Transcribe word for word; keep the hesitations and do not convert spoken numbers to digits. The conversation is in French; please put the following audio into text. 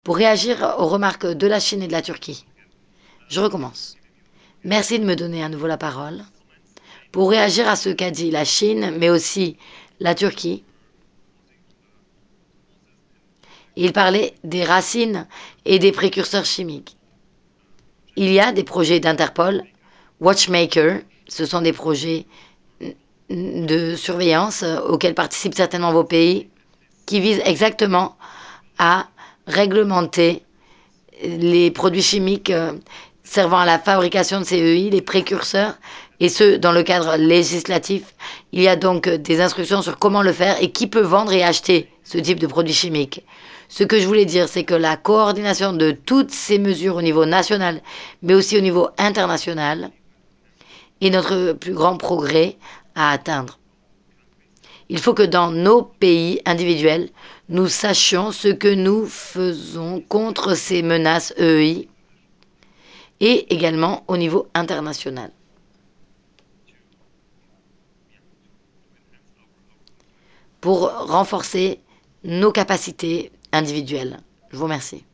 Pour réagir aux remarques de la Chine et de la Turquie, je recommence. Merci de me donner à nouveau la parole. Pour réagir à ce qu'a dit la Chine, mais aussi la Turquie, il parlait des racines et des précurseurs chimiques. Il y a des projets d'Interpol, Watchmaker, ce sont des projets de surveillance auxquels participent certainement vos pays, qui visent exactement à réglementer les produits chimiques servant à la fabrication de ces E I, les précurseurs, et ce, dans le cadre législatif. Il y a donc des instructions sur comment le faire et qui peut vendre et acheter ce type de produits chimiques. Ce que je voulais dire, c'est que la coordination de toutes ces mesures au niveau national, mais aussi au niveau international, est notre plus grand progrès à atteindre. Il faut que dans nos pays individuels, nous sachions ce que nous faisons contre ces menaces E I et également au niveau international. Pour renforcer nos capacités individuelles. Je vous remercie.